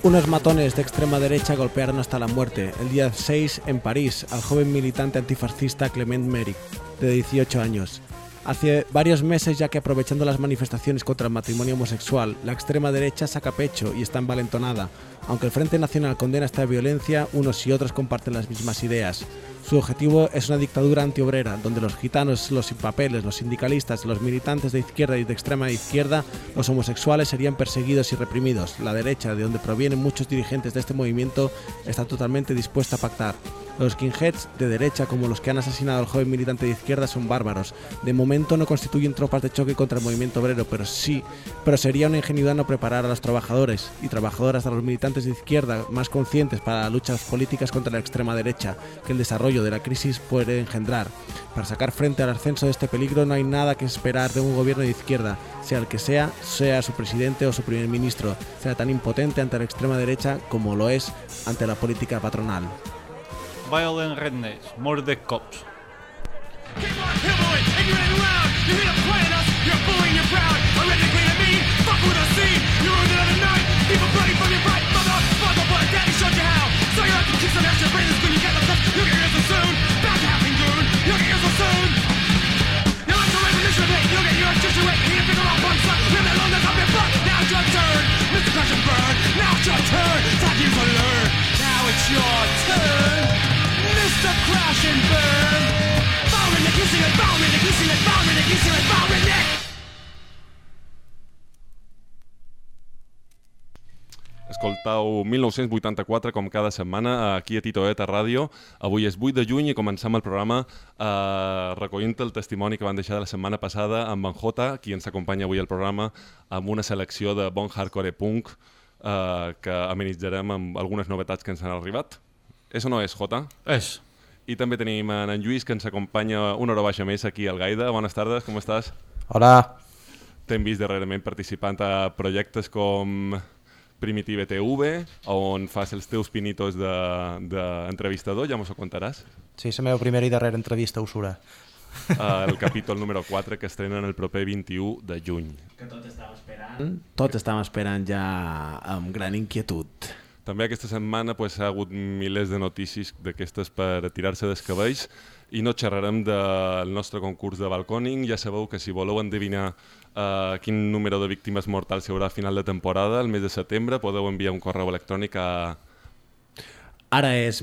Unos matones de extrema derecha golpearon hasta la muerte el día 6 en París al joven militante antifascista Clement Méric, de 18 años. Hace varios meses ya que, aprovechando las manifestaciones contra el matrimonio homosexual, la extrema derecha saca pecho y está envalentonada. Aunque el Frente Nacional condena esta violencia, unos y otros comparten las mismas ideas. Su objetivo es una dictadura antiobrera, donde los gitanos, los sin papeles, los sindicalistas, los militantes de izquierda y de extrema izquierda, los homosexuales serían perseguidos y reprimidos. La derecha, de donde provienen muchos dirigentes de este movimiento, está totalmente dispuesta a pactar. Los skinheads de derecha, como los que han asesinado al joven militante de izquierda, son bárbaros. De momento no constituyen tropas de choque contra el movimiento obrero, pero sería una ingenuidad no preparar a los trabajadores y trabajadoras, a los militantes de izquierda más conscientes para las luchas políticas contra la extrema derecha que el desarrollo de la crisis puede engendrar. Para sacar frente al ascenso de este peligro no hay nada que esperar de un gobierno de izquierda, sea el que sea su presidente o su primer ministro, sea tan impotente ante la extrema derecha como lo es ante la política patronal. Violent rednecks, more the cops. Crash and burn. Bauernick, kissing it, Bauernick, kissing it, Bauernick, kissing it, Bauernick. Escoltau 1984 com cada setmana aquí a Titoeta Ràdio. Avui és 8 de juny i començam el programa recollint el testimoni que van deixar de la setmana passada amb en Jota, qui ens acompanya avui al programa amb una selecció de bon hardcore punk que amenitzarem amb algunes novetats que ens han arribat. És o no és, Jota? És. I també tenim en Lluís, que ens acompanya una hora baixa més aquí al Gaida. Bones tardes, com estàs? Hola. T'hem vist darrerament participant a projectes com Primitive TV, on fas els teus pinitos d'entrevistador, ja mos ho contaràs. Sí, la meva primera i darrera entrevista a Usura. El capítol número 4 que estrenen el proper 21 de juny. Que tots estàvem esperant. Tots estàvem esperant ja amb gran inquietud. També aquesta setmana hi ha hagut milers de notícies d'aquestes per tirar-se dels cabells i no xerrarem del nostre concurs de balcòning. Ja sabeu que si voleu endevinar quin número de víctimes mortals hi haurà a final de temporada, el mes de setembre, podeu enviar un correu electrònic a... Ara és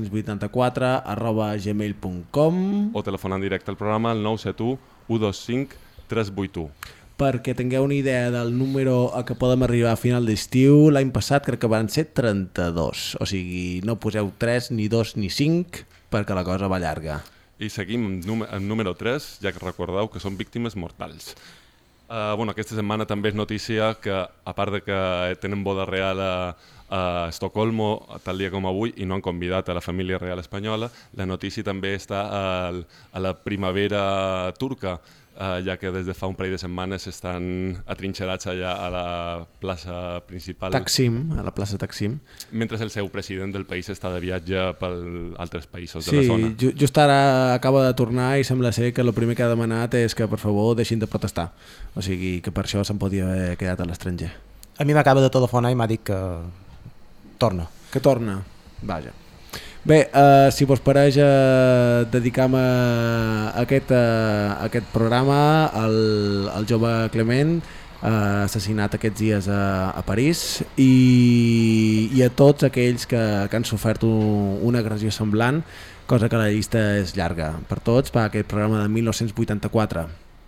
1984@gmail.com o telefonant directe al programa al 971 125 381. Perquè tingueu una idea del número a què podem arribar a final d'estiu, l'any passat crec que van ser 32. O sigui, no poseu 3, ni 2, ni 5, perquè la cosa va llarga. I seguim amb número 3, ja que recordeu que són víctimes mortals. Aquesta setmana també és notícia que, a part de que tenen boda real a Estocolmo, tal dia com avui, i no han convidat a la família real espanyola, la notícia també està a la primavera turca, ja que des de fa un parell de setmanes estan atrinxerats allà a la plaça principal. Taksim, a la plaça Taksim. Mentre el seu president del país està de viatge per altres països de la zona. Sí, just ara acaba de tornar i sembla ser que el primer que ha demanat és que per favor deixin de protestar. O sigui que per això se'n podia haver quedat a l'estranger. A mi m'acaba de telefonar i m'ha dit que torna. Que torna? Vaja. Bé, si vos pareix, dedicam aquest programa al jove Clement, assassinat aquests dies a París, i a tots aquells que han sofert una agressió semblant, cosa que la llista és llarga. Per tots, per aquest programa de 1984.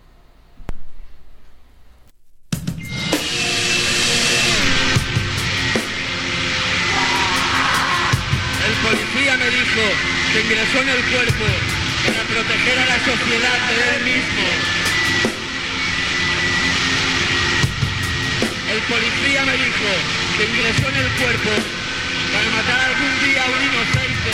Me dijo que ingresó en el cuerpo para proteger a la sociedad de él mismo. El policía me dijo que ingresó en el cuerpo para matar algún día a un inocente.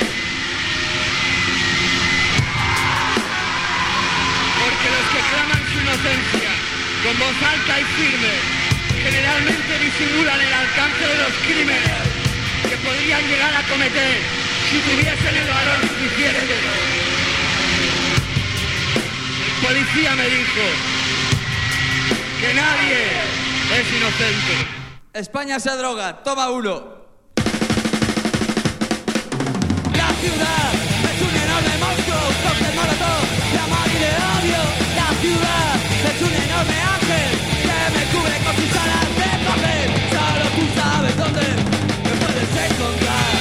Porque los que claman su inocencia con voz alta y firme generalmente disimulan el alcance de los crímenes que podrían llegar a cometer si tuviesen el valor suficiente. El policía me dijo que nadie es inocente. España se droga, toma uno. La ciudad es un enorme monstruo, un cóctel molotov de amor y de odio. La ciudad es un enorme ángel que me cubre con sus alas de papel. Solo tú sabes dónde me puedes encontrar.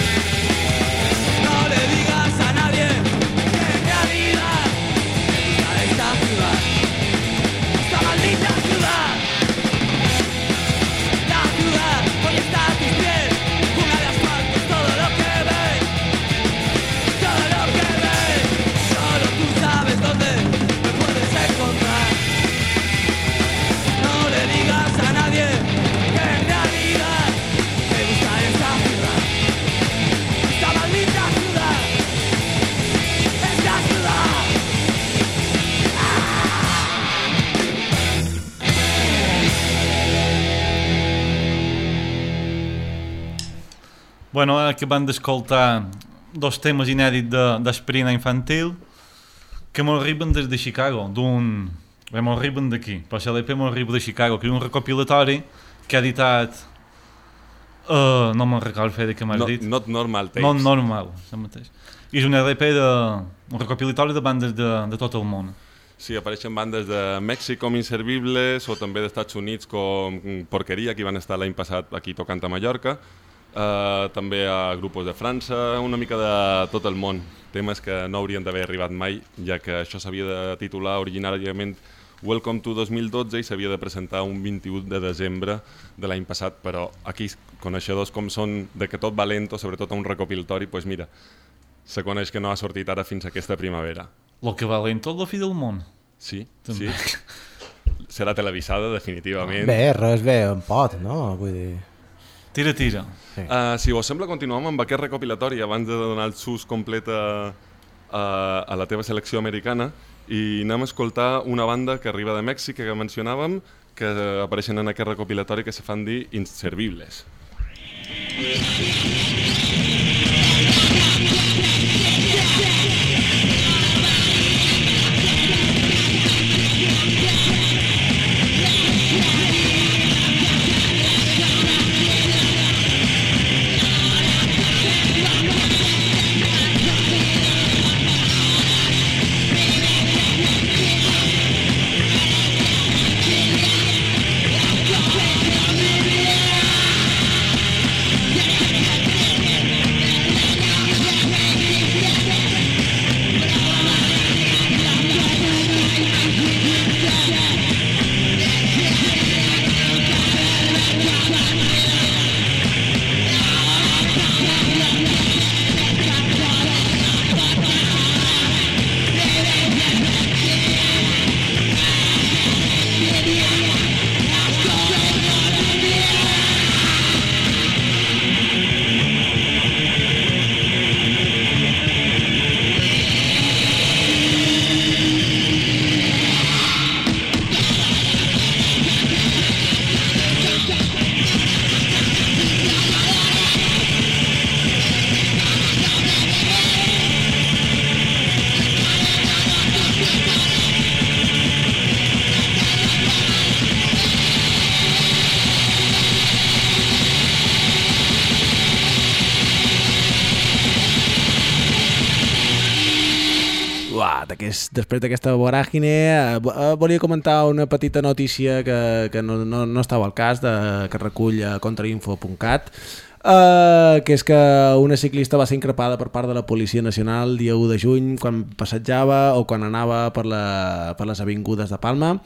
No le digas a nadie que en realidad me gusta esta ciudad, esta maldita ciudad. La ciudad hoy está a tus pies, una de asfalto es todo lo que ves, todo lo que ves. Solo tú sabes dónde me puedes encontrar. No le digas a nadie que en realidad me gusta esta ciudad, esta maldita ciudad, esta ciudad. Bueno, acabem d'escoltar dos temes inèdits d'Aspirina Infantil que m'arriben des de Chicago, m'arriben d'aquí, però si l'EP m'arriba de Chicago, que és un recopilatori que ha editat... no me'n recordo fer que m'has dit. Not Normal Tapes. Not Normal, el mateix. I és un LP un recopilatori de bandes de tot el món. Sí, apareixen bandes de Mèxic com Inservibles o també d'Estats Units com Porqueria, que van estar l'any passat aquí tocant a Mallorca. També a grupos de França, una mica de tot el món. Temes que no haurien d'haver arribat mai, ja que això s'havia de titular originàriament Welcome to 2012 i s'havia de presentar un 21 de desembre de l'any passat, però aquí, coneixedors com són de que tot va lento, sobretot a un recopilatori, doncs mira, se coneix que no ha sortit ara fins aquesta primavera. Lo que va lento és la fi del món. Sí, sí. Serà televisada, definitivament. Bé, res bé, en pot, no? Vull dir... Tira. Sí. Si us sembla, continuem amb aquest recopilatori abans de donar el sus complet a la teva selecció americana i anem a escoltar una banda que arriba de Mèxic que mencionàvem, que apareixen en aquest recopilatori que se fan dir Inservibles. Després d'aquesta voràgine volia comentar una petita notícia que no estava al cas, que recull a contrainfo.cat, que és que una ciclista va ser increpada per part de la Policia Nacional el dia 1 de juny quan passejava o quan anava per les avingudes de Palma,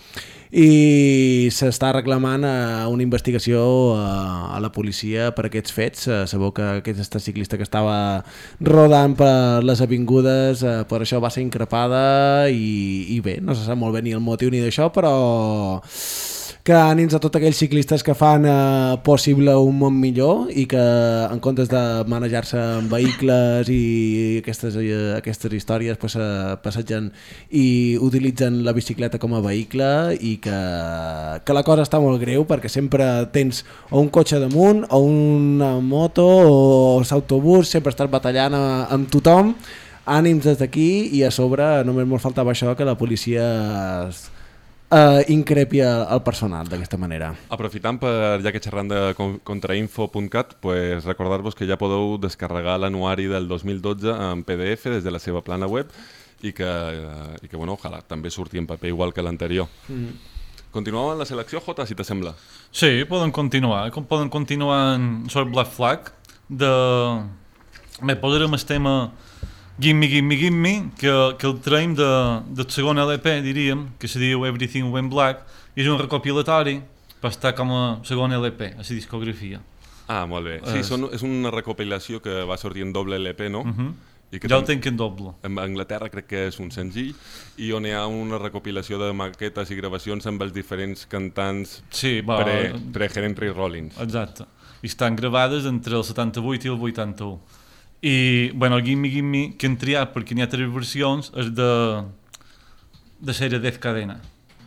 i s'està reclamant una investigació a la policia per aquests fets. Sabeu que aquesta ciclista que estava rodant per les avingudes per això va ser increpada i bé, no se sap molt bé ni el motiu ni d'això, però que ànims a tots aquells ciclistes que fan possible un món millor i que en comptes de manejar-se en vehicles i aquestes històries passegen i utilitzen la bicicleta com a vehicle, i que la cosa està molt greu perquè sempre tens o un cotxe damunt o una moto o l'autobús, sempre estàs batallant amb tothom. Ànims des d'aquí, i a sobre només molt faltava això, que la policia increpi el personal d'aquesta manera. Aprofitant per, ja que xerrant de contrainfo.cat, pues recordar-vos que ja podeu descarregar l'anuari del 2012 en PDF des de la seva plana web i que bueno, ojalà també surti en paper igual que l'anterior. Continuem amb la selecció, Jota, si t'assembla? Sí, poden continuar. Poden continuar sobre Black Flag. Bé, posarem el tema Gimme, Gimme, Gimme, que el traiem del segon LP, diríem, que se diu Everything Went Black, i és un recopilatori per estar com a segon LP, a la discografia. Ah, molt bé. Sí, és una recopilació que va sortir en doble LP, no? I que ja ho tenc en doble. En Anglaterra crec que és un senzill, i on hi ha una recopilació de maquetes i gravacions amb els diferents cantants pre-Henry Rollins. Exacte. I estan gravades entre el 78 i el 81. I, bueno, el Gimme Gimme que han triat, perquè n'hi ha 3 versions, és de sèrie Death Cadena.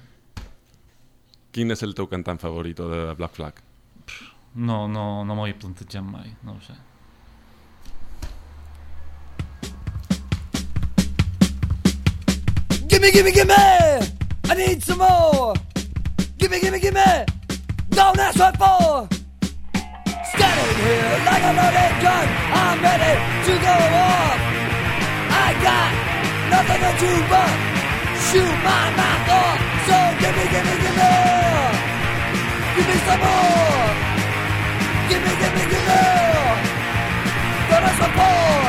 Quin és el teu cantant favorit de Black Flag? No m'ho he plantejat mai, no ho sé. Gimme, gimme, gimme! I need some more! Gimme, gimme, gimme! Don't ask what for! Standing here like a loaded gun, I'm ready to go off. I got nothing to do but shoot my mouth off. So gimme, gimme, gimme! Give me some more! Gimme, gimme, gimme! Don't ask what for!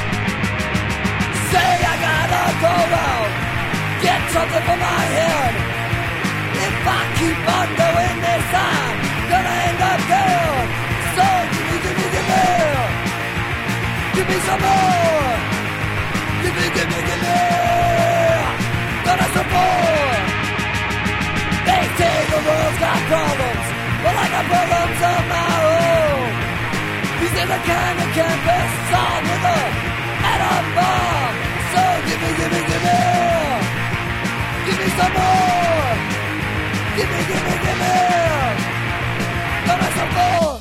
Say I gotta go out. Get something for my head. If I keep on doing this, I'm gonna end up dead. So gimme, gimme, gimme. Give me some more. Gimme, gimme, gimme. Gonna support. They say the world's got problems, but I got problems of my own. These are the kind that can't be solved with a atom bomb. So gimme, gimme, gimme. Give me some more! Gimme, gimme, gimme! Gonna some more!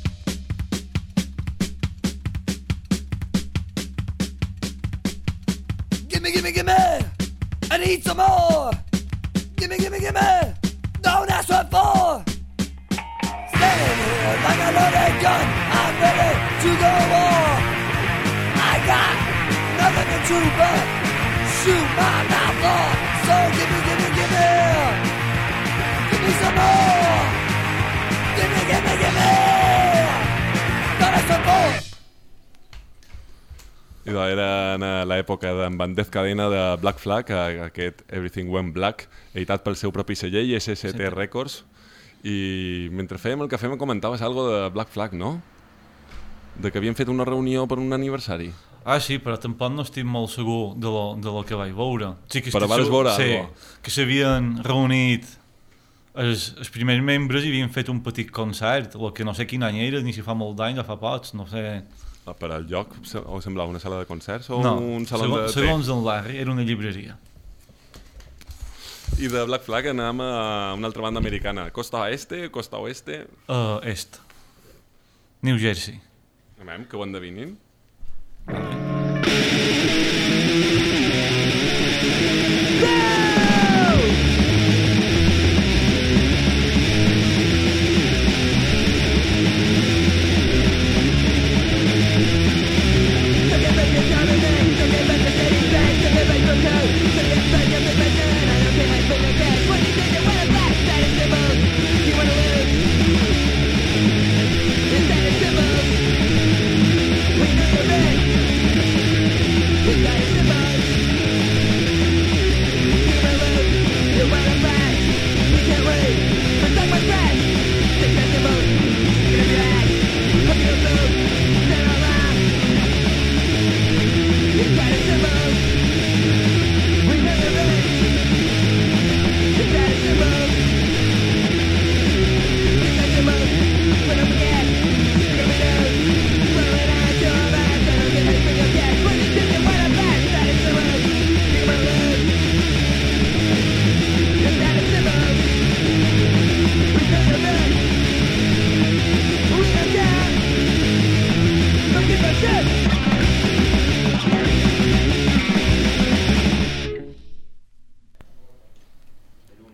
Gimme, gimme, gimme! I need some more! Gimme, gimme, gimme! Don't ask what for! Standing here like a loaded gun, I'm ready to go on! I got nothing to do but shoot my mouth off! So gimme, gimme, gimme. Give me some more. Gimme, gimme, gimme. Dóna some more. Idò, era en l'època d'en Death Cadena de Black Flag, aquest Everything Went Black, editat pel seu propi celler, SST Records. I mentre fèiem el cafè me comentaves algo de Black Flag, no? De que havien fet una reunió per un aniversari. Ah, sí, però tampoc no estic molt segur de lo que vaig veure. Sí, que però vas veure sí, alguna? Que s'havien reunit els primers membres i havien fet un petit concert, el que no sé quin any era, ni si fa molt d'anys o fa pocs, no sé. Per al lloc o semblava una sala de concerts o no, un saló de té? Segons en Larry, era una llibreria. I de Black Flag anàvem a una altra banda americana. Costa Este, Costa Oeste? Est. New Jersey. Anem, que ho endevinin. We know you're ready.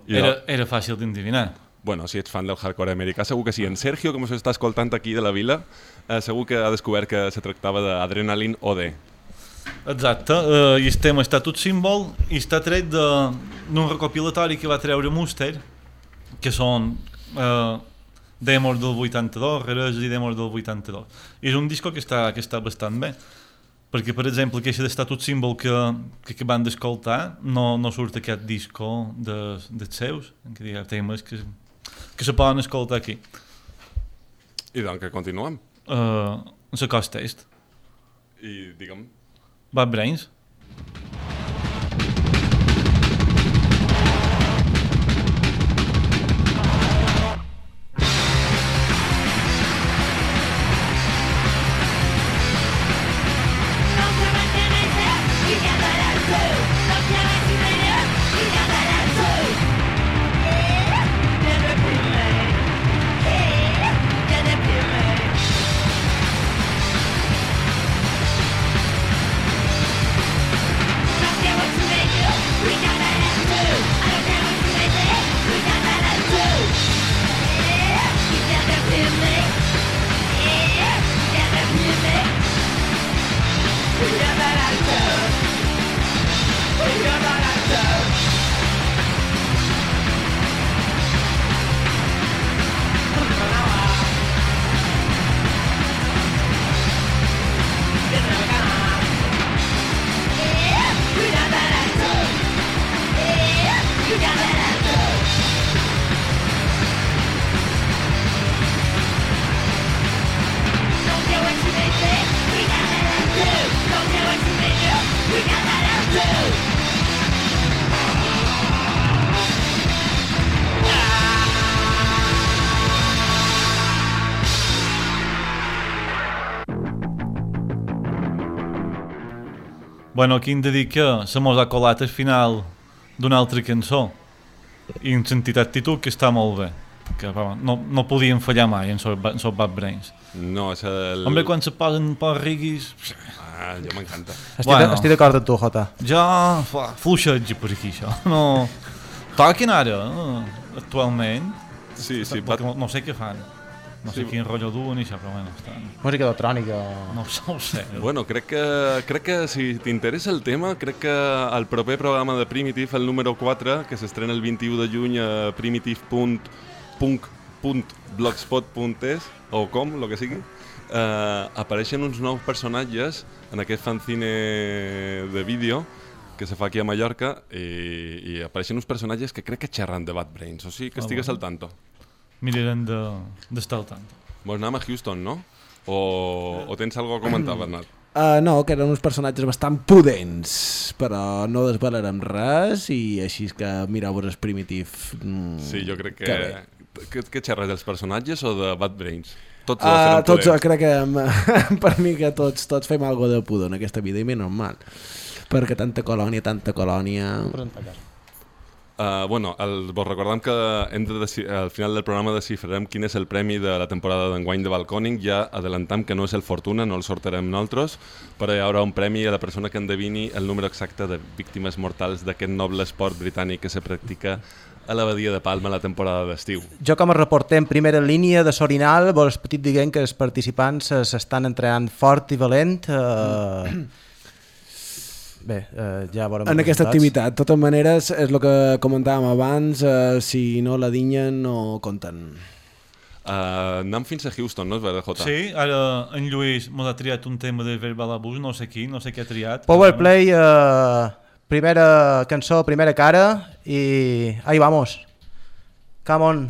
Era fàcil d'endevinar. Bueno, si ets fan del hardcore americà, segur que sí. En Sergio, que s'està escoltant aquí de la vila, segur que ha descobert que se tractava d'Adrenaline OD. Exacte, i el tema està tot símbol i està tret d'un recopilatori que va treure Muster, que són demos del 82, rares i demos del 82. I és un disco que està bastant bé, perquè, per exemple, aquesta d'estar tot símbol que van d'escoltar no surt aquest disco dels seus, que hi ha temes que se poden escoltar aquí. I doncs que continuem. La costa est. I digue'm... Bad Brains. Bueno, aquí hem de dir que se mos ha colat al final d'una altra cançó i en sentit actitud que està molt bé, que no podien fallar mai en els Bad Brains. No, és el... Hombre, quan se posen per riguis... ja m'encanta. Estic d'acord amb tu, Jota. Ja fluixeig per aquí, això. No... Toquen ara, actualment. Sí, No sé què fan. No sé quin rotllo duen i això, però bueno, estan... Música electrònica. No ho sé. Bueno, crec que si t'interessa el tema, crec que el proper programa de Primitive, el número 4, que s'estrena el 21 de juny a primitive.blogspot.es o com, el que sigui, apareixen uns nous personatges en aquest fanzine de vídeo que se fa aquí a Mallorca i apareixen uns personatges que crec que xerren de Bad Brains, o sigui que estigues al tanto. Mirarem d'estar al tanto. Vols anar a Houston, no? O tens alguna cosa a comentar, Bernat? No, que eren uns personatges bastant pudents, però no desvelarem res i així que mireu-vos el Primitive. Sí, jo crec que... Què xerres, dels personatges o de Bad Brains? Tots crec que per mi que tots fem alguna de pudor en aquesta vida i menys mal, perquè tanta colònia... Vos recordem que al final del programa descifrarem quin és el premi de la temporada d'enguany de Balconing. Ja adelantam que no és el Fortuna, no el sortarem nosaltres, però hi haurà un premi a la persona que endevini el número exacte de víctimes mortals d'aquest noble esport britànic que se practica a la Badia de Palma la temporada d'estiu. Jo com a reporter en primera línia de Sorinal, vos petit diguem que els participants s'estan entrenant fort i valent. Bé, ja veurem en aquesta activitat. De totes maneres, és el que comentàvem abans, si no la dinyen no compten. Anem fins a Houston, no és veritat, Jota? Sí, ara en Lluís m'ha triat un tema de verbal abús, no sé què ha triat. Powerplay, primera cançó, primera cara i ahí vamos. Come on.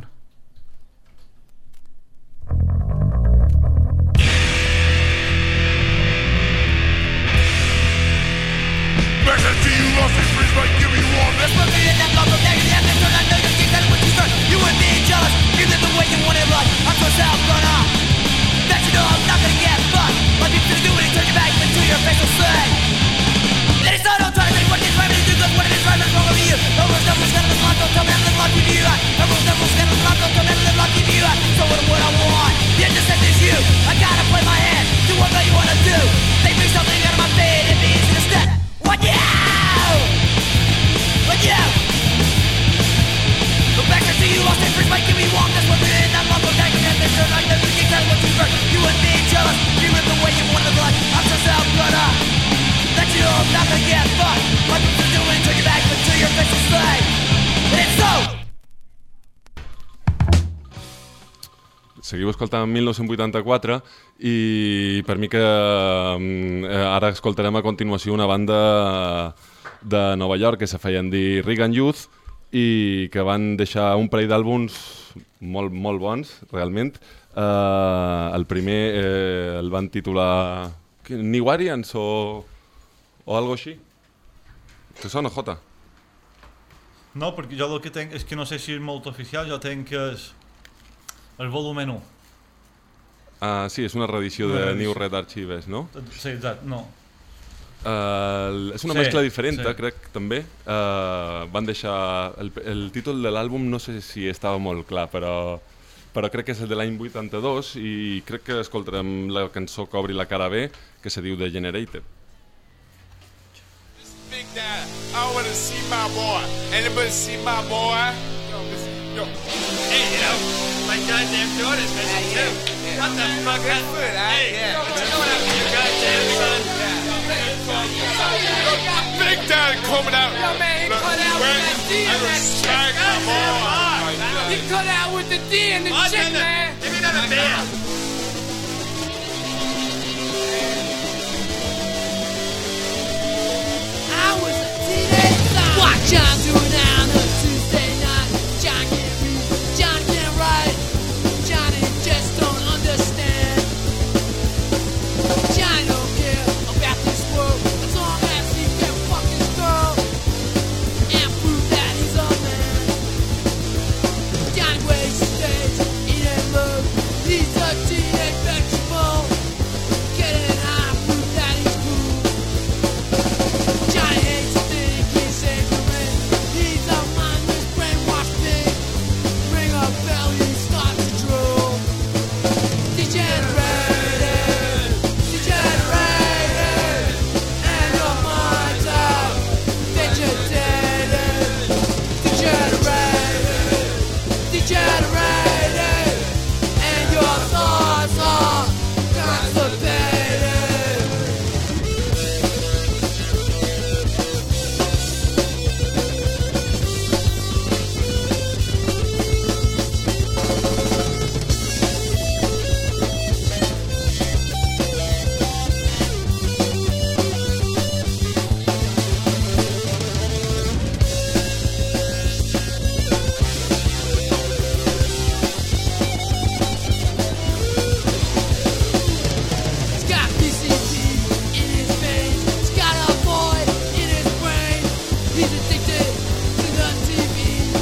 You and me jealous, you live the way you want it like I'm so self-gonna that you know I'm not gonna get fucked. Like you to do it, turn your back into your face will say that it's not on time, that what it is right, but it is what it is right, what's wrong with you? Almost never scandalous life, don't tell me I'm in love with you. Almost never scandalous life. First might give me walk, that's what we're in. That love will take it, and this turn like the music that will deeper. You and me jealous, you live the way you want to live. I'm just out gonna let you know I'm not gonna get fucked. What you're doing, turn your back until your face is slay. It's so. Seguiu escoltant 1984 i per mi que ara escoltarem a continuació una banda de Nova York que se feien dir Reagan Youth i que van deixar un parell d'àlbums molt, molt bons, realment. El primer el van titular New Arians o algo així. Te sona, Jota? No, perquè jo el que tinc és que no sé si és molt oficial, jo tinc que és el volumen 1. Sí, és una reedició de New Red Archives, no? Sí, exacte, no. És una mescla diferent, crec, també. Van deixar... El títol de l'àlbum no sé si estava molt clar, però crec que és el de l'any 82 i crec que escoltarem la cançó que obri la cara B, que se diu The Generated. Big Dad, I want to see my boy. Anybody see my boy? Yo, listen, yo. Hey, you know, my goddamn daughter's missing too. What the fuck? Hey, what you doing after your goddamn son? Big Dad coming out. Yo, man, he cut out with that D I and will that smack my boy. He cut out with the D and the chick, man. Give me another beer. I was a teenage son. What John doing now on a Tuesday night? John can't read, John can't write. Johnny just don't understand. Johnny don't care about this world as long as he can fuck his girl and prove that he's a man. Johnny wastes days eating love. He's a teenage vegetable. Getting high, prove that he's cool. Johnny hates to think he's ignorant. He's a mindless, brainwashed pig. Ring a bell, he starts to drool. Degenerated, degenerated, and your mind's out. Vegetated, degenerated, degenerated, and your thoughts are constipated. He's got PCP in his veins. He's got a boy in his brain. He's addicted to the TV.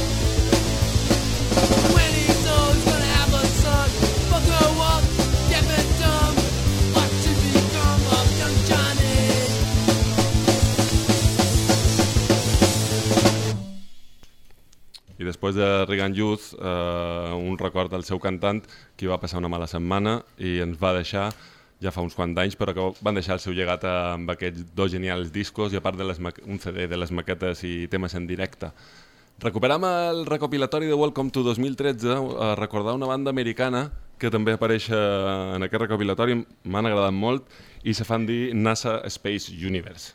When he's old, he's gonna have a son. But grow up, deaf and dumb. What to become of young Johnny? I després de Reagan Youth, un record del seu cantant, que va passar una mala setmana i ens va deixar ja fa uns quants anys, però que van deixar el seu llegat amb aquests dos genials discos i a part de un CD de les maquetes i temes en directe. Recuperam el recopilatori de Welcome to 2013 a recordar una banda americana que també apareix en aquest recopilatori, m'han agradat molt, i se fan dir NASA Space Universe.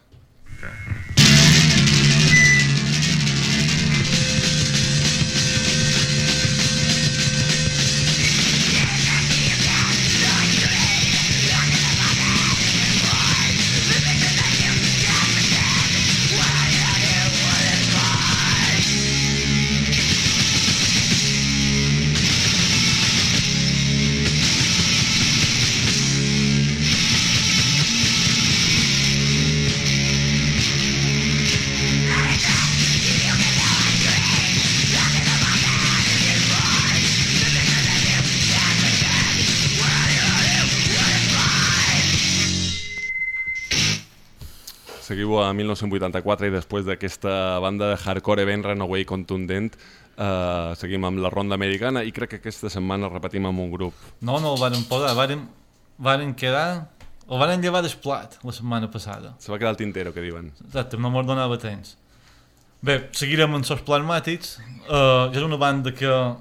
Seguiu a 1984 i després d'aquesta banda de hardcore ben Runaway contundent seguim amb la ronda americana i crec que aquesta setmana repetim amb un grup. No el varen posar, varen quedar... El varen llevar desplat la setmana passada. Se va quedar al tintero, que diuen. Exacte, no mos donava temps. Bé, seguirem amb els plasmàtics. És una banda que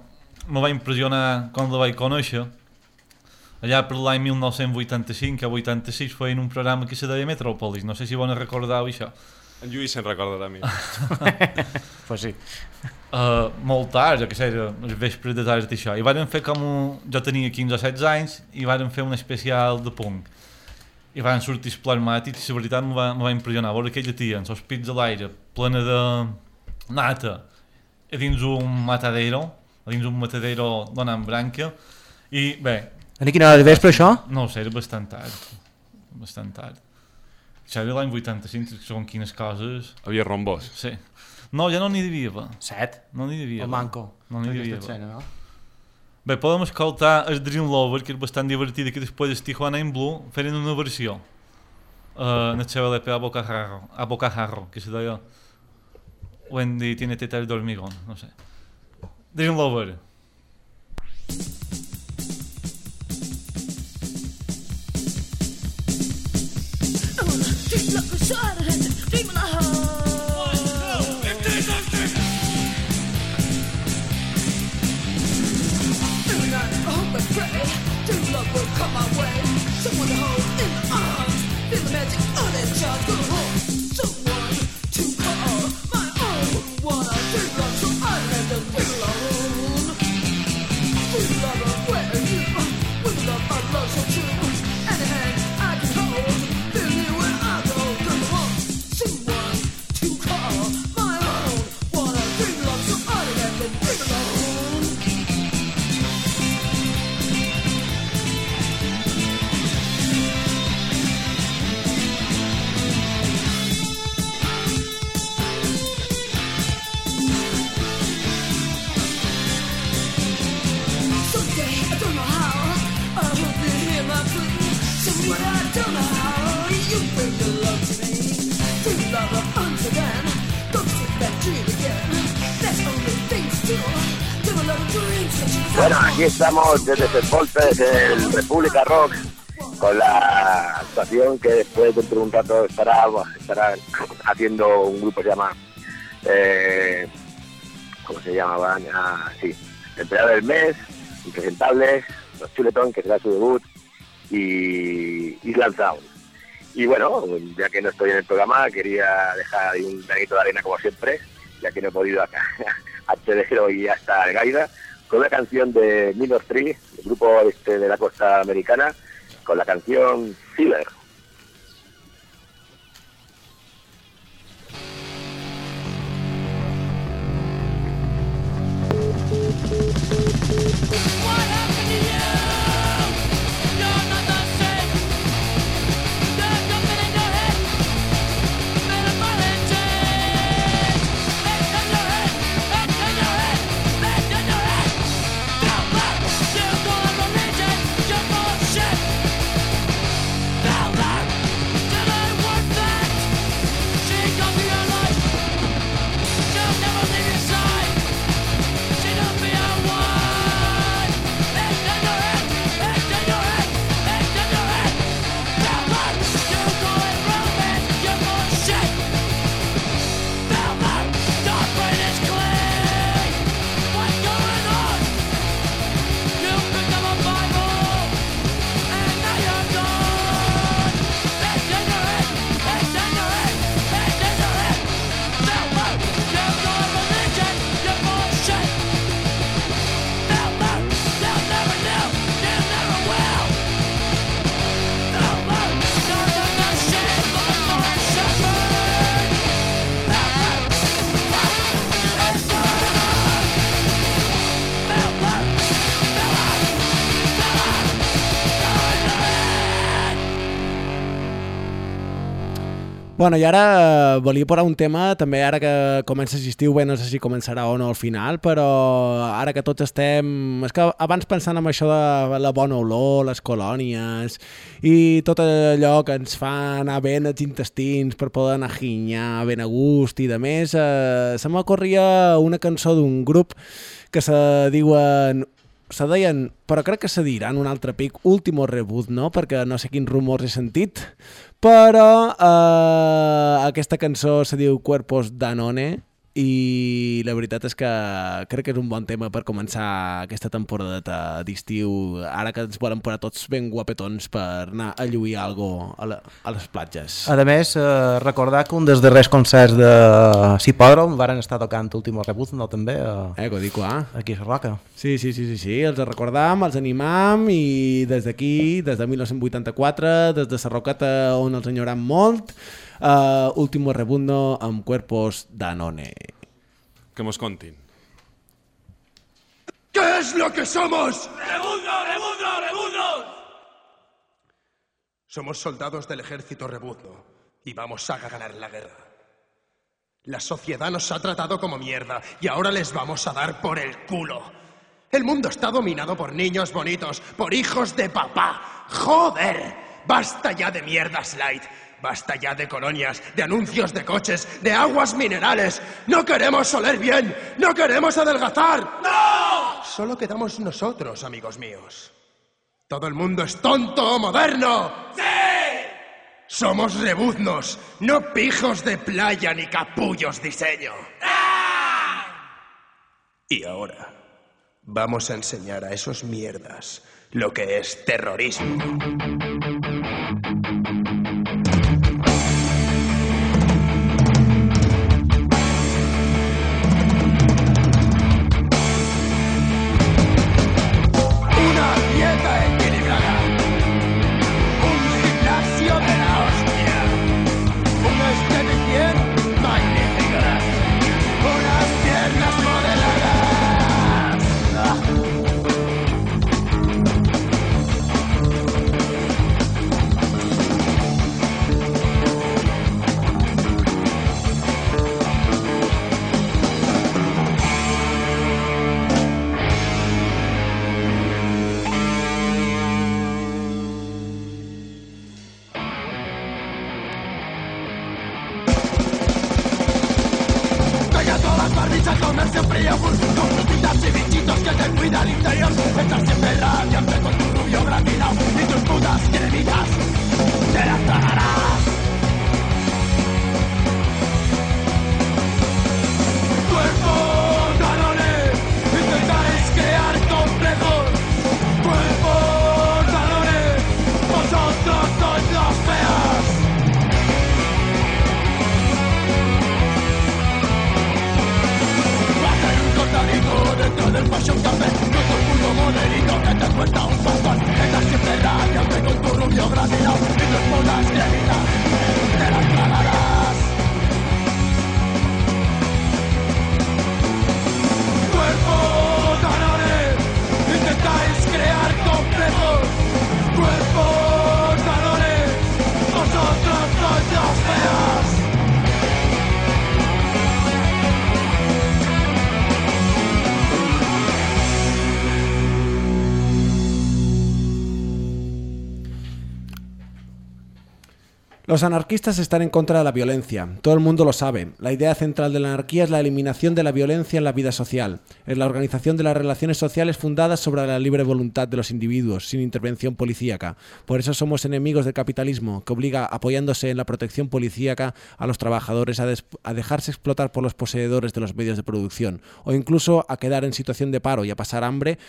me va impressionar quan la vaig conèixer. Allà per l'any 1985 o 86 feien un programa que se deia Metropolis, no sé si vos recordeu això. En Lluís se'n recordarà a mi. Pues sí. Molt tard, jo què sé, els vespres de tard d'això. I vàrem fer com jo tenia 15 o 16 anys i vàrem fer un especial de punk. I van sortir plasmàtics i la veritat me va impressionar veure aquella tia amb els pits a l'aire, plena de nata, a dins un matadero donant branca. I bé... A quina hora de vespre, això? No ho sé, era bastant tard. Això era l'any 85, segons quines coses... Havia rombos. Sí. No, ja no n'hi devia haver. 7? No n'hi devia haver. El manco. No n'hi devia haver. Escena, no? Bé, podem escoltar el Dream Lover, que és bastant divertida, que després el Tijuana in Blue feren una versió en el seu LP a Bocajarro, que se deia Wendy tiene tetas de hormigón, no sé. Dream Lover. Bueno, aquí estamos desde Sepolpe, desde el República Rock, con la actuación que después dentro de un rato estará haciendo un grupo que se llama, ¿cómo se llamaban? Sí, Empleado del Mes, Impresentables, Los Chuletón, que será su debut, y Island Sound. Y bueno, ya que no estoy en el programa, quería dejar ahí un granito de arena como siempre, ya que no he podido acceder hoy hasta el Gaida, con una canción de Minor Tree, el grupo de la costa americana, con la canción Fever. Bueno, i ara volia posar un tema, també ara que comença l'estiu, bé, no sé si començarà o no al final, però ara que tots estem... És que abans pensant en això de la bona olor, les colònies i tot allò que ens fa anar ben als intestins per poder anar a ginyar ben a gust i de més, se m'ocorria una cançó d'un grup que se deien, però crec que se diran un altre pic, Último Reboot, no? Perquè no sé quins rumors he sentit, però aquesta cançó se diu Cuerpos Danone i la veritat és que crec que és un bon tema per començar aquesta temporada d'estiu, ara que ens volen posar tots ben guapetons per anar a lluir algo a les platges. A més, recordar que un dels darrers concerts de Cipòdrom varen estar tocant Último Rebuzno també Que ho dic, aquí a Sarroca. Sí, els recordam, els animam i des d'aquí, des de 1984, des de Sarroqueta on els enyorem molt, Último Rebuzno amb Cuerpos Danone. Que mos contin. ¿Qué es lo que somos? ¡Rebuzno! Somos soldados del ejército Rebuzno y vamos a ganar la guerra. La sociedad nos ha tratado como mierda y ahora les vamos a dar por el culo. El mundo está dominado por niños bonitos, por hijos de papá. ¡Joder! Basta ya de mierdas light. Basta ya de colonias, de anuncios de coches, de aguas minerales. ¡No queremos oler bien! ¡No queremos adelgazar! ¡No! Solo quedamos nosotros, amigos míos. ¿Todo el mundo es tonto o moderno? ¡Sí! Somos rebuznos, no pijos de playa ni capullos diseño. ¡Ah! Y ahora vamos a enseñar a esos mierdas lo que es terrorismo. Los anarquistas están en contra de la violencia. Todo el mundo lo sabe. La idea central de la anarquía es la eliminación de la violencia en la vida social. Es la organización de las relaciones sociales fundadas sobre la libre voluntad de los individuos, sin intervención policíaca. Por eso somos enemigos del capitalismo, que obliga, apoyándose en la protección policíaca, a los trabajadores a dejarse explotar por los poseedores de los medios de producción, o incluso a quedar en situación de paro y a pasar hambre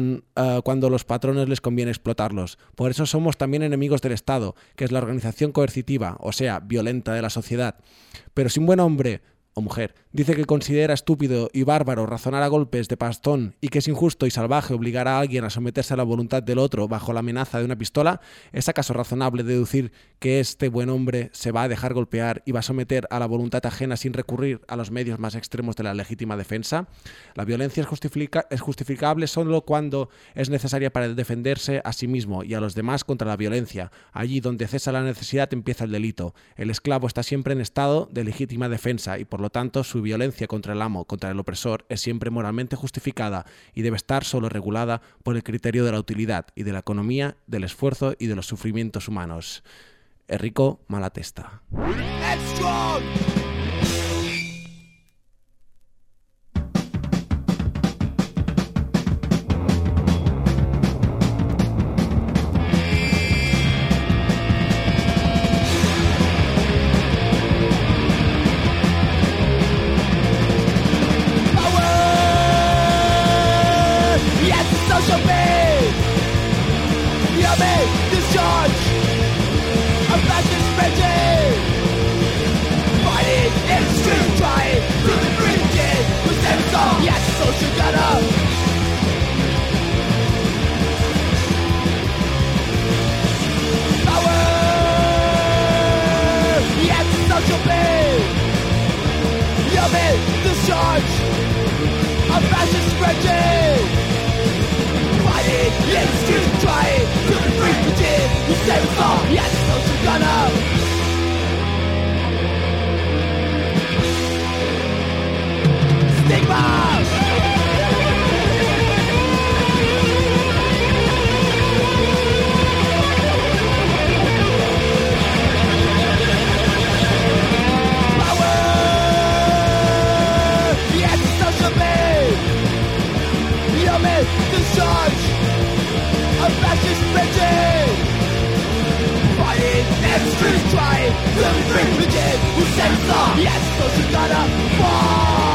cuando los patrones les conviene explotarlos. Por eso somos también enemigos del Estado, que es la organización coercitiva, o sea, violenta de la sociedad. Pero si un buen hombre o mujer dice que considera estúpido y bárbaro razonar a golpes de bastón y que es injusto y salvaje obligar a alguien a someterse a la voluntad del otro bajo la amenaza de una pistola, ¿es acaso razonable deducir que este buen hombre se va a dejar golpear y va a someter a la voluntad ajena sin recurrir a los medios más extremos de la legítima defensa? La violencia es justificable solo cuando es necesaria para defenderse a sí mismo y a los demás contra la violencia. Allí donde cesa la necesidad empieza el delito. El esclavo está siempre en estado de legítima defensa y por lo tanto su violencia contra el amo, contra el opresor, es siempre moralmente justificada y debe estar solo regulada por el criterio de la utilidad y de la economía, del esfuerzo y de los sufrimientos humanos. Enrico Malatesta. social pain. You may discharge a fascist regime. Fighting in the street, trying to be preaching with them song. Yes, social gutter. Power. Yes, social pain. You may discharge a fascist regime. Fighting in the street, trying to be preaching with them song. Yes, social gutter. Stigma! Power! Yes, social pain! You may discharge a fascist regime! Fighting and street trying to be free who says so? Yes, social gotta fall!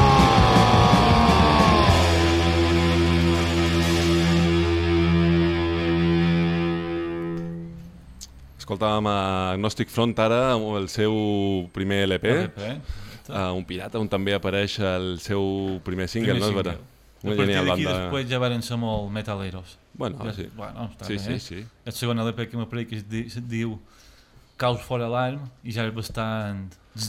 Escoltàvem a Agnostic Front ara amb el seu primer LP, Un pirata, on també apareix el seu primer single, no és vera? A partir d'aquí després ja van ser molt metaleros. Bueno, sí. Bueno, està sí, bé. Sí. El segon LP que m'apareix que es diu Caos for Alarm i ja és bastant...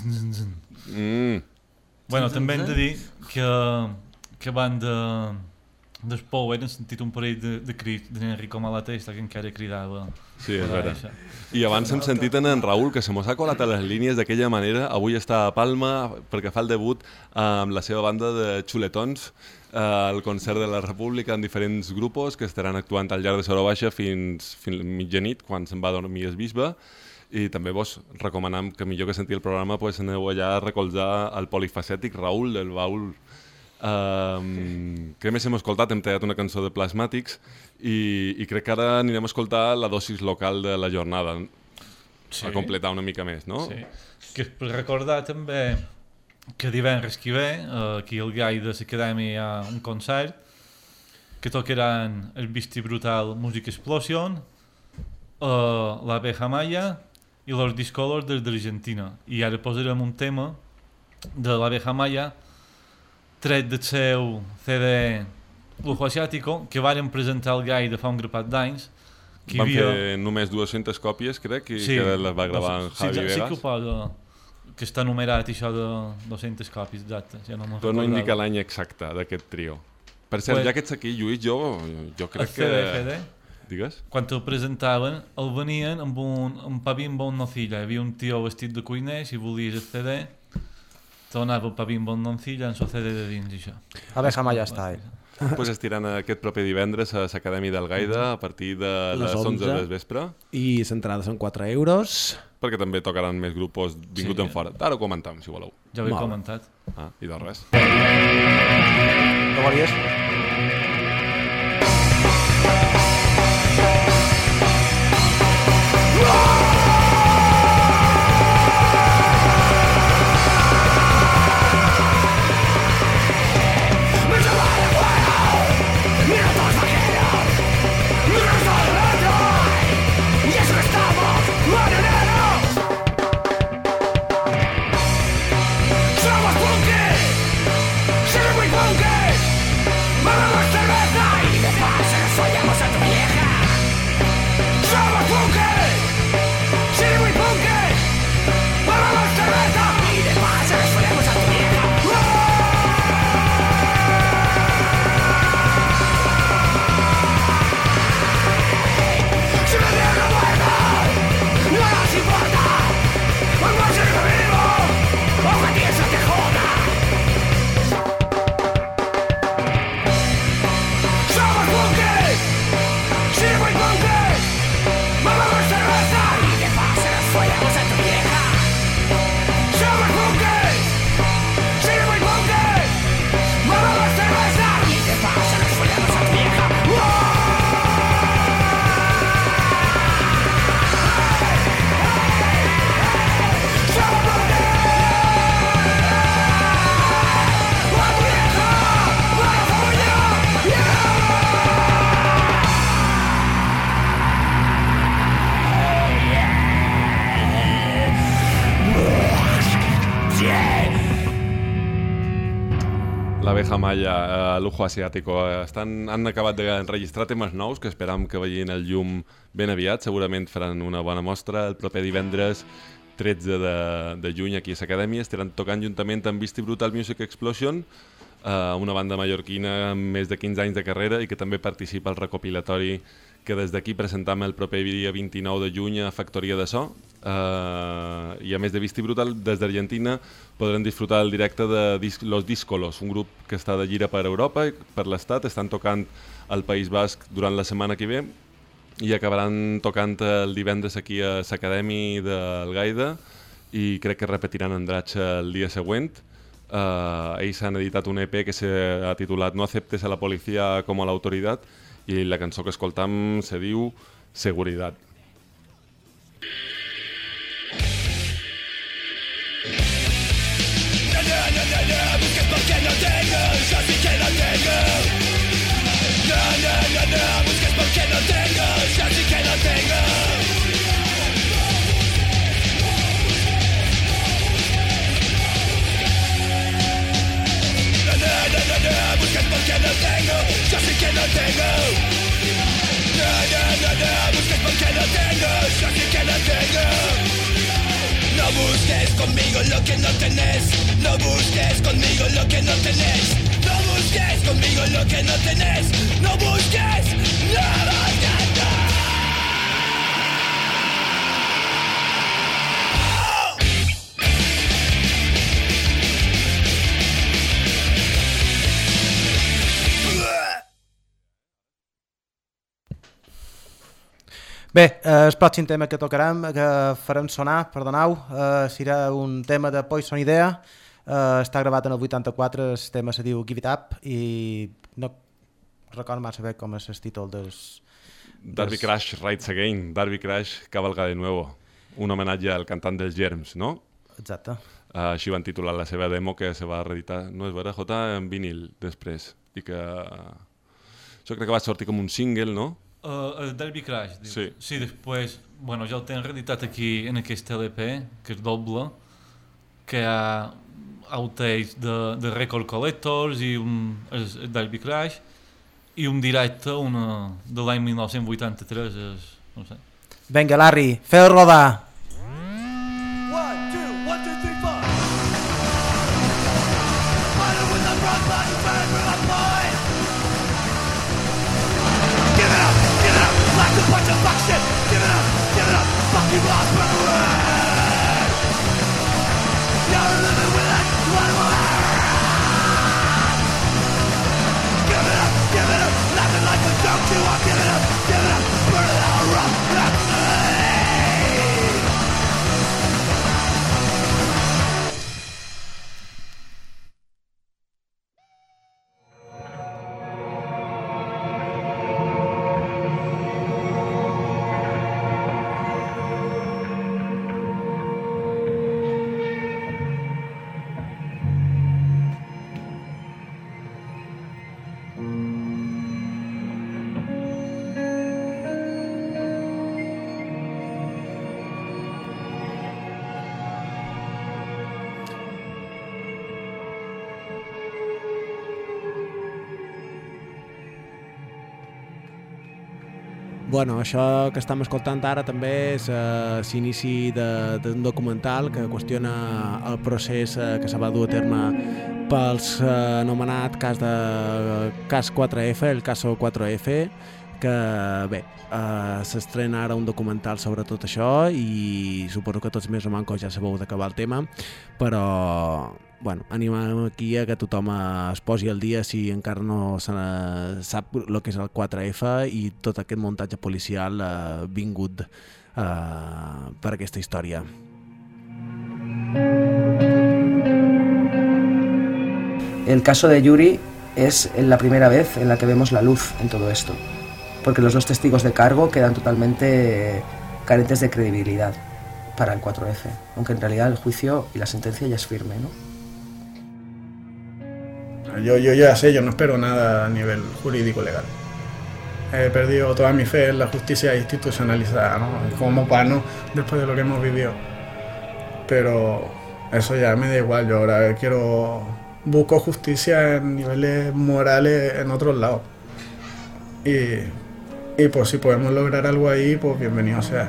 Bueno, també hem de dir que van del Power hem sentit un parell de crits d'Enrico Malatesta que encara cridava. Sí, és vera. I abans hem sentit en Raül, que se mos ha colat a les línies d'aquella manera. Avui està a Palma perquè fa el debut amb la seva banda de xuletons al concert de la República en diferents grupos que estaran actuant al llarg de Sora Baixa fins mitjanit, quan se'n va dormir el bisbe. I també vos recomanam que millor que sentir el programa pues, aneu allà a recolzar el polifacètic Raül del Baül. Què més hem escoltat? Hem tallat una cançó de Plasmàtics i crec que ara anirem a escoltar la dosis local de la jornada, a completar una mica més, no? Sí, que per recordar també que divendres que ve aquí al Gai de l'Acadèmia hi ha un concert que tocaran el Beastie Brutal Music Explosion, la Abeja Maya i los Discolors des d'Argentina, i ara posarem un tema de la Abeja Maya tret del seu CD Lujo Asiático, que varen presentar al Gai de fa un grapat d'anys. Van fer només 200 còpies, crec, i que les va gravar en Javi Vegas. Sí que ho posa, que està numerat això de 200 còpies, exacte. Ja no però no indica l'any exacte d'aquest trio. Per cert, ja que ets aquí, Lluís, jo crec que... CD, digues? quan el presentaven, el venien amb un pavimbo en nocilla. Hi havia un tio vestit de cuiner, si volies el CD, tornava el pavimbo en nocilla en el CD de dins, això. Abeja Maya està, Pues estiran aquest proper divendres a l'Acadèmia d'Algaida a partir de les 11 del vespre. I l'entrada són 4 euros. Perquè també tocaran més grupos vingut en fora. Ara ho comentam, si voleu. Ja ho he comentat. I de res. No volies? Somos punky, somos muy punky. Jamaya, lujo asiàtico. Han acabat d'enregistrar temes nous que esperam que vegin el llum ben aviat. Segurament faran una bona mostra. El proper divendres 13 de juny aquí a l'Acadèmia estaran tocant juntament amb Beastie Brutal Music Explosion, una banda mallorquina amb més de 15 anys de carrera i que també participa al recopilatori que des d'aquí presentam el proper dia 29 de juny a Factoria de So. I a més de Beastie Brutal, des d'Argentina podran disfrutar el directe de Los Díscolos, un grup que està de gira per Europa i per l'Estat. Estan tocant al País Basc durant la setmana que ve i acabaran tocant el divendres aquí a l'Acadèmia del Gaida i crec que repetiran Andratx el dia següent. Ells han editat un EP que s'ha titulat No aceptes a la policía como a la autoridad i la cançó que escoltam se diu Seguridad. Busques porque no tengo, yo sí que no tengo. No, busques porque no tengo, yo sí que no tengo. No, busques porque no tengo, yo sí que no tengo. No, busques porque no tengo, yo sí que no tengo. No busques conmigo lo que no tenés. No busques conmigo lo que no tenés. No busques conmigo lo que no tenés. No busques, no busques, no. Bé, el pròxim tema que tocarem, que farem sonar, perdoneu, serà un tema de Poison Idea. Està gravat en el 84, el tema se diu Give It Up i no recordo massa bé com és el títol dels... Darby Crash Rides Again, Darby Crash Cavalga de Nuevo, un homenatge al cantant dels Germs, no? Exacte. Així van titular la seva demo que se va reeditar, no és vera, Jota, en vinil després, i que... Això crec que va sortir com un single, no? El Darby Crash, diu. Sí. Sí, després, bueno, ja el tenen reeditat aquí en aquest LP, que és doble, que hi ha outtakes de Record Collectors i el Darby Crash i un directe de l'any 1983, no sé. Vinga, Larry, feu rodar! 1, 2, 1, 2, 3, 4. Fighting with the front line, burn for the point. Give it up, like a bunch of fuck shit. Give it up, fuck you lost for the word. You're living with it, one more. Give it up, laughing like a joke to up. Give it up, burn it all rough. Bueno, això que estem escoltant ara també és l'inici d'un documental que qüestiona el procés que se va dur a terme pels anomenat cas 4F, el caso 4F, que bé, s'estrena ara un documental sobre tot això i suposo que tots més o manco ja sabeu d'acabar el tema, però bueno, animem aquí a que tothom es posi al dia si encara no sap el que és el 4F i tot aquest muntatge policial vingut per aquesta història. El caso de Yuri es la primera vez en la que vemos la luz en todo esto, porque los dos testigos de cargo quedan totalmente carentes de credibilidad para el 4F, aunque en realidad el juicio y la sentencia ya es firme, ¿no? Yo ya sé, yo no espero nada a nivel jurídico legal. He perdido toda mi fe en la justicia institucionalizada, ¿no? Como pano después de lo que hemos vivido. Pero eso ya me da igual, yo ahora quiero busco justicia en niveles morales en otros lados. Y pues si podemos lograr algo ahí, pues bienvenido sea.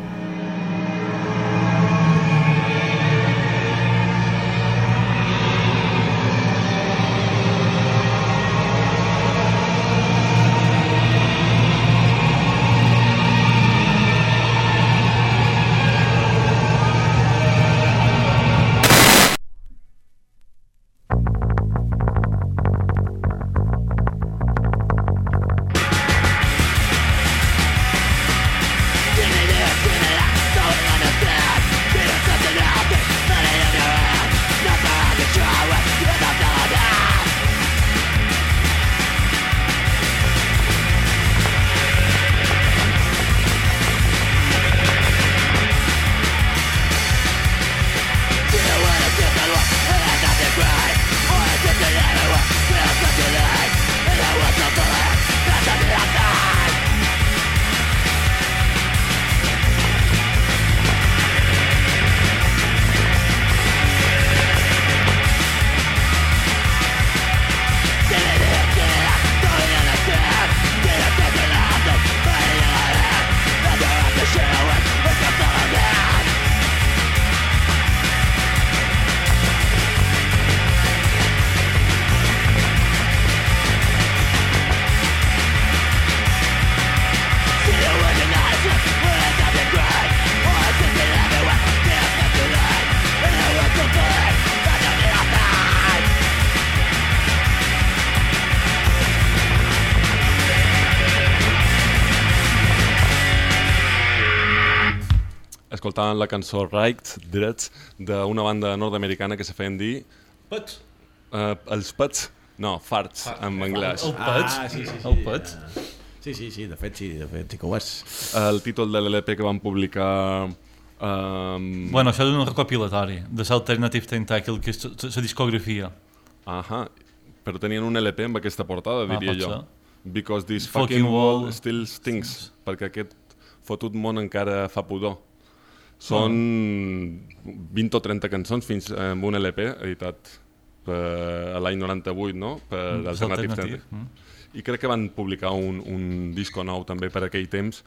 Escoltàvem la cançó Rights, Drets, d'una banda nord-americana que se feien dir... Pets? Els pets? No, farts, en anglès. El pets? Sí. El pets? Sí, de fet sí que ho és. El títol de l'LP que van publicar... Bueno, això és un recopilatori de l'Alternative Tentacle, que és la discografia. Ahà, però tenien un LP amb aquesta portada, diria jo. Because this Fucking wall still stinks, perquè aquest fotut món encara fa pudor. Són 20 o 30 cançons fins amb un LP editat a l'any 98, no? Per Alternative Tentacle. I crec que van publicar un disco nou també per aquell temps,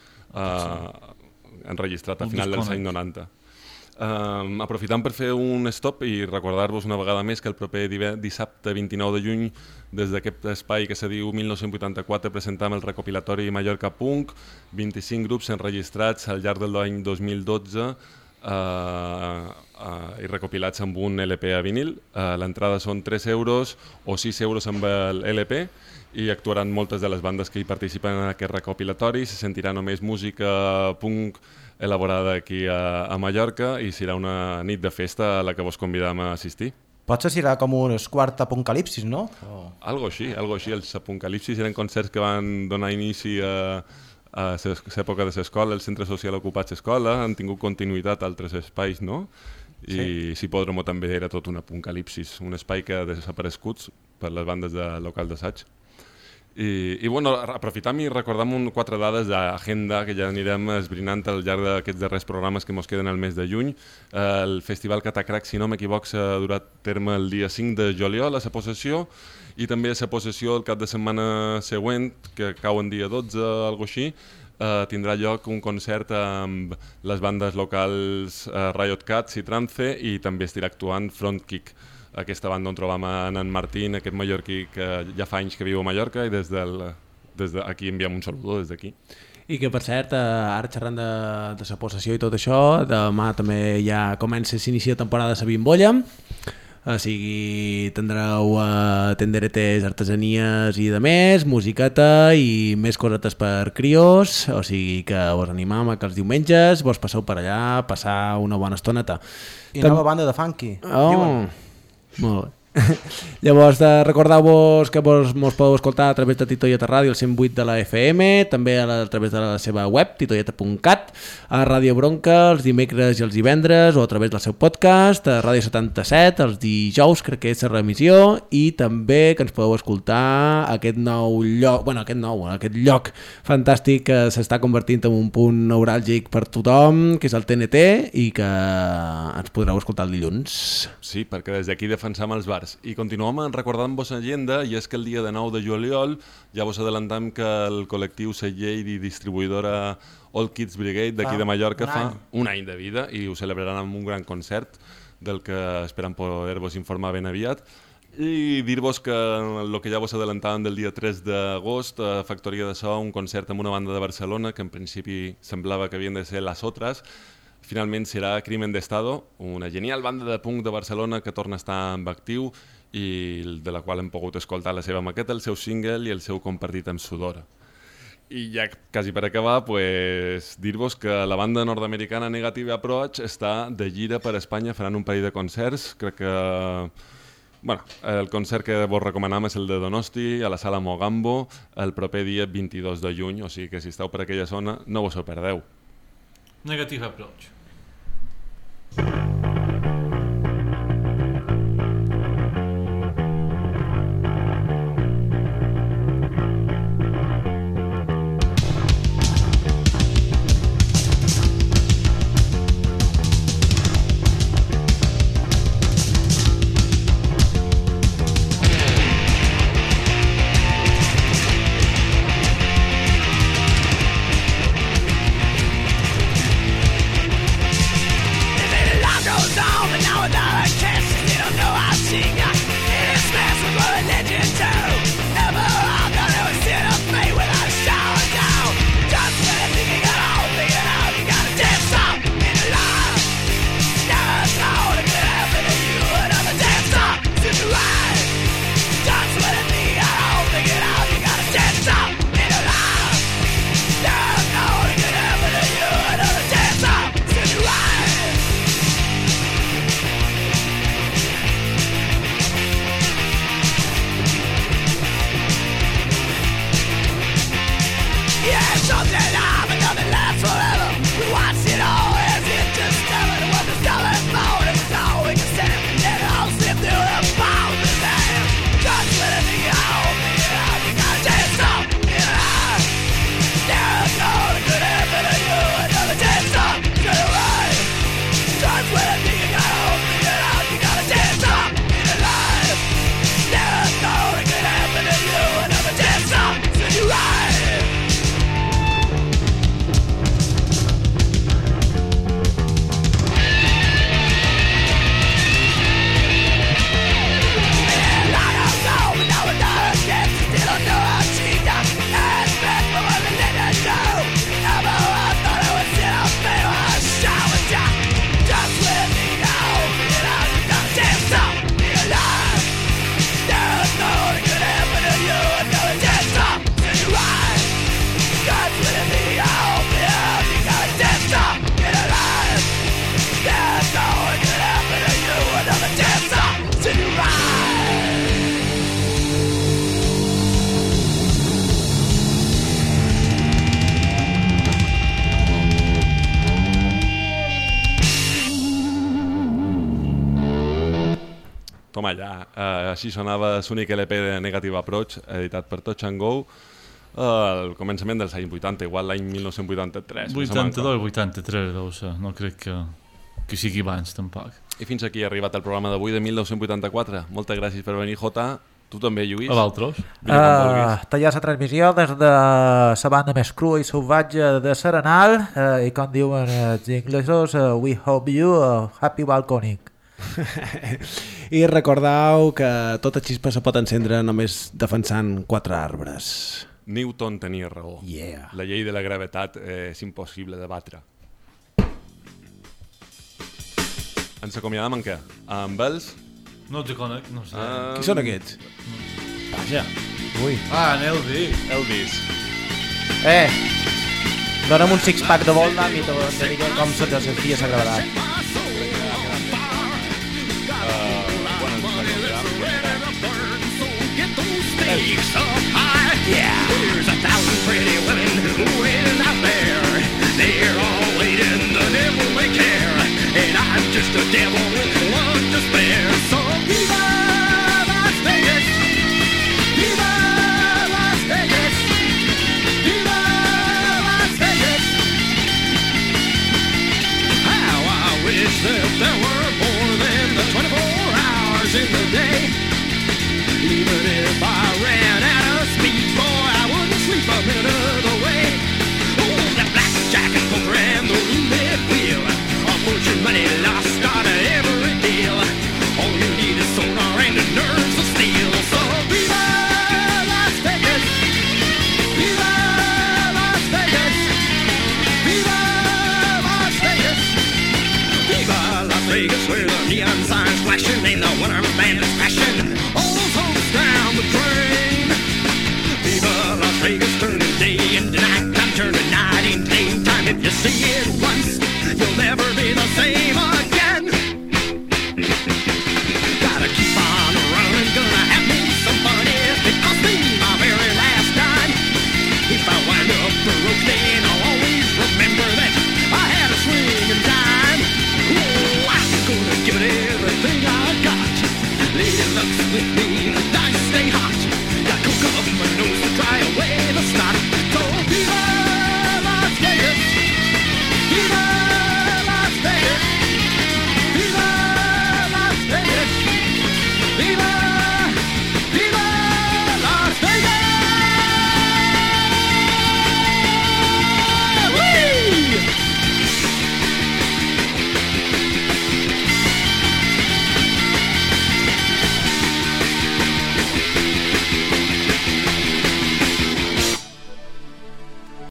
enregistrat a final dels anys 90. Aprofitant per fer un stop i recordar-vos una vegada més que el proper dissabte 29 de juny, des d'aquest espai que se diu 1984, presentam el recopilatori Mallorca Punk, 25 grups enregistrats al llarg de l'any 2012 i recopilats amb un LP a vinil. L'entrada són 3 euros o 6 euros amb l'LP i actuaran moltes de les bandes que hi participen en aquest recopilatori. Se sentirà només música punk elaborada aquí a Mallorca i serà una nit de festa a la que vos convidam a assistir. Potser serà com un quart apocalipsis, no? Algo així. Els apocalipsis eren concerts que van donar inici a l'època de l'escola, el centre social ocupat l'escola, han tingut continuïtat a altres espais, no? I Psicòdromo també era tot un apocalipsis, un espai que ha desaparegut per les bandes de local d'assaig. I bueno, aprofitam i recordam 4 dades d'agenda que ja anirem esbrinant al llarg d'aquests darrers programes que ens queden al mes de juny. El Festival Catacrac, si no m'equivoc, s'ha durat a terme el dia 5 de juliol a la possessió i també a la possessió el cap de setmana següent, que cau en dia 12 o alguna cosa així, tindrà lloc un concert amb les bandes locals Riot Cats i Trance i també estarà actuant Frontkick, aquesta banda on trobam en Martín, aquest mallorquí que ja fa anys que viu a Mallorca i des d'aquí enviem un saludo des d'aquí. I que per cert, ara xerrant de la possessió i tot això, demà també ja s'inicia temporada de la Bimbolla, o sigui, tindreu tenderetes, artesanies i de més, musiqueta i més cosetes per crios, o sigui que vos animam a que els diumenges vos passeu per allà, passar una bona estoneta. I nova banda de funky, diuen. Molt bé. Llavors, recordeu-vos que mos podeu escoltar a través de Titoieta Ràdio, el 108 de la FM, també a través de la seva web, titoieta.cat, a Ràdio Bronca els dimecres i els divendres, o a través del seu podcast, a Ràdio 77, els dijous, crec que és la remissió, i també que ens podeu escoltar aquest lloc fantàstic que s'està convertint en un punt neuràlgic per tothom, que és el TNT, i que ens podreu escoltar el dilluns. Sí, perquè des d'aquí defensam els bars. pas. I continuem recordant-vos l'agenda, i és que el dia de 9 de juliol ja vos adelantam que el col·lectiu celler i distribuïdora All Kids Brigade d'aquí de Mallorca fa un any de vida i ho celebraran amb un gran concert del que esperem poder-vos informar ben aviat. I dir-vos que el que ja vos adelantàvem del dia 3 d'agost, a Factoria de So, un concert amb una banda de Barcelona que en principi semblava que havien de ser Las Otras. Finalment serà Crimen d'Estado, una genial banda de punk de Barcelona que torna a estar en actiu i de la qual hem pogut escoltar la seva maqueta, el seu single i el seu compartit amb sudor. I ja quasi per acabar, dir-vos que la banda nord-americana Negative Approach està de gira per Espanya, faran un parell de concerts. Crec que el concert que vos recomanam és el de Donosti, a la sala Mogambo, el proper dia 22 de juny, o sigui que si esteu per aquella zona no vos ho perdeu. Negative Approach. Toma ja, així sonava l'únic LP de Negative Approach, editat per Touch and Go, al començament dels anys 80, igual l'any 1983. 82-83, deu ser, no crec que sigui abans tampoc. I fins aquí ha arribat el programa d'avui de 1984. Moltes gràcies per venir, Jota. Tu també, Lluís. A vosaltres. Tallar la transmissió des de la banda més crua i salvatge de Serenal i com diuen els inglesos, we hope you a happy balconic. I recordeu que tota xispa se pot encendre només defensant 4 arbres. Newton tenia raó. Yeah. La llei de la gravetat és impossible de batre. Ens acomiadam amb què? Amb els? No te conec, no sé. Qui són aquests? Vaja. Ui. En Elvis. Elvis. Dona'm un six-pack de Voldam i te diré com se te sentia la gravetat. Stakes up high, yeah. There's 1,000 pretty women waiting out there. They're all waiting, the devil may care. And I'm just a devil